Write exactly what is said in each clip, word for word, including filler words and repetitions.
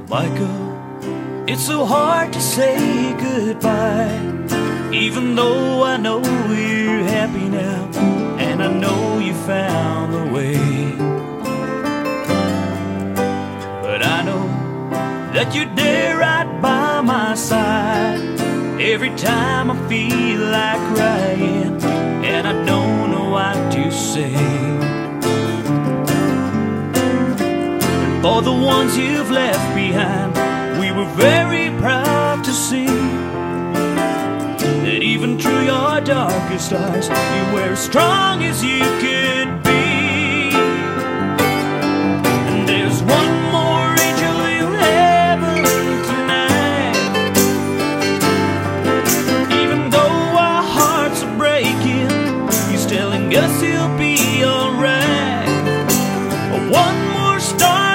Michael, it's so hard to say goodbye, even though I know you're happy now, and I know you found the way. But I know that you're there right by my side every time I feel like crying, and I don't know what to say. For the ones you've left behind, we were very proud to see that even through your darkest hours, you were as strong as you could be. And there's one more angel in heaven tonight. Even though our hearts are breaking, he's telling us he'll be alright. One more star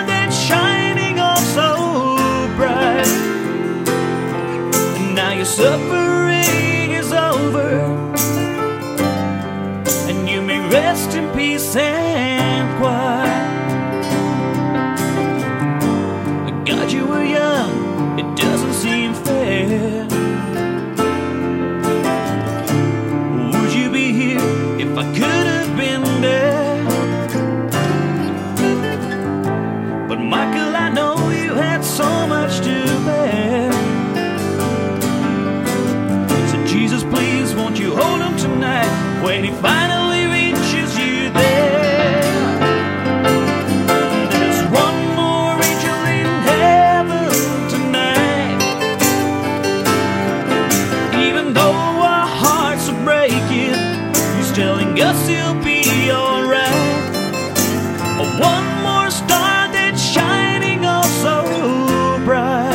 your suffering is over, and you may rest in peace and quiet. God, you were young, it doesn't seem fair. Would you be here if I could have been there? But Michael, I know you had so much to bear. Jesus, please, won't you hold him tonight when he finally reaches you there? There's one more angel in heaven tonight. Even though our hearts are breaking, he's telling us he'll be alright. One more star that's shining oh so bright.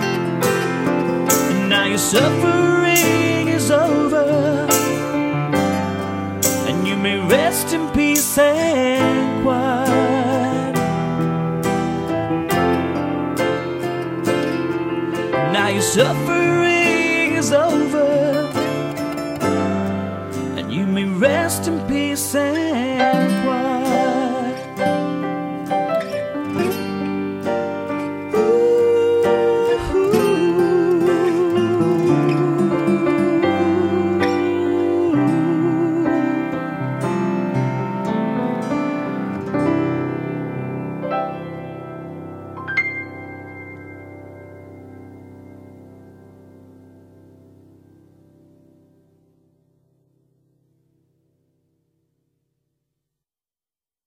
And now you're suffering over, and you may rest in peace and quiet. Now your suffering is over, and you may rest in